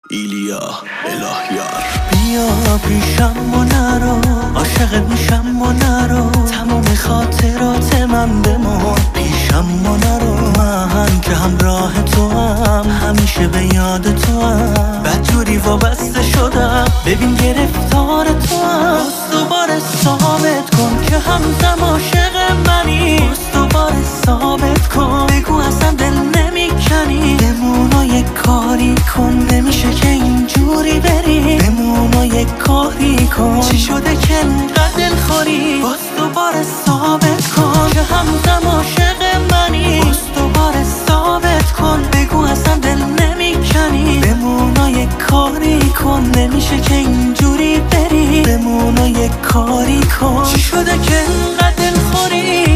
ایلیا الهیار. بیا پیشم و نرو، عاشقت میشم و نرو، تمام خاطرات من بمون پیشم و نرو. من که همراه تو هم، همیشه به یاد تو هم، بدجوری وابسته شدم، ببین گرفتار تو هم. باز دوباره ثابت کن که همزم عاشق منی، باز دوباره ثابت کن، بگو اصلا دل نمیکنی، بمون و یک کاری کن، نمیشه که اینجوری بری، بمون و یک کاری کن. چی شده که انقدر دلخوری؟ باز دوباره ثابت کن که همزم عاشق منی، باز دوباره ثابت کن، بگو اصلا دل نمیکنی، بمون و یک کاری کن، نمیشه که اینجوری بری، بمون و یک کاری کن. چی شده که انقدر دلخوری؟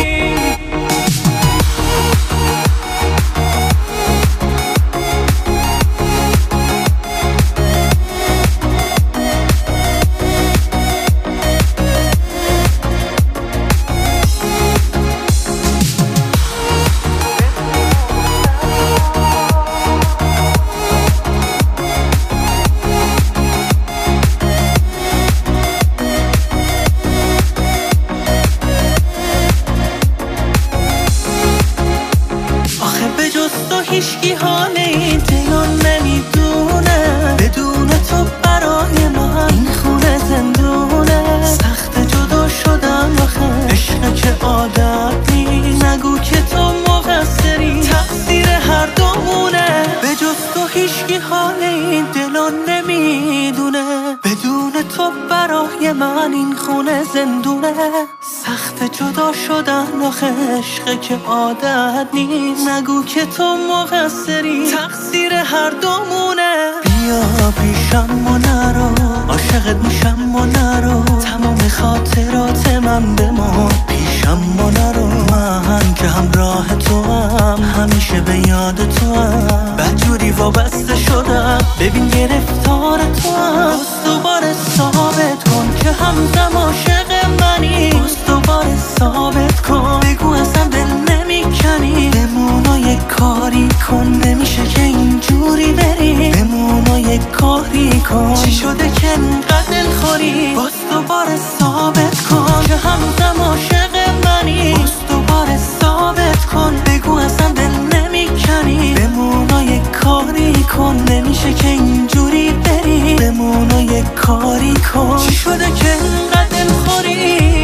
هیچکی حال این دلو نمیدونه، بدون تو برای من این خونه زندونه. سخت جدا شدم آخه، عشق که عادت نیست، نگو که تو مقصری، تقصیر هر دومونه. به جز تو هیچکی حال این دلو نمیدونه، بدون تو برای من این خونه زندونه. سخت جدا شدن آخه، عشق که عادت نیست، نگو که تو مقصری، تقصیر هر دومونه. بیا پیشم و نرو، عاشقت میشم و نرو، تمام خاطرات من بمون پیشم و نرو. من که همراه تو هم، همیشه به یاد تو هم، بدجوری وابسته شدم، ببین گرفتار تو هم. باز دوباره ثابت کن که همزم عاشق منی، باز دوباره ثابت کن، بگو اصلا دل نمیکنی، بمون و یک کاری کن، نمیشه که اینجوری بری، بمون و یک کاری کن. چی شده که انقدر دلخوری؟ باز دوباره ثابت کن که همزم عاشق منی، باز دوباره ثابت کن، بگو اصلا دل نمیکنی، بمون و یک کاری کن، نمیشه که اینجوری بری، بمون و یک کاری کن. چی شده که انقدر دلخوری؟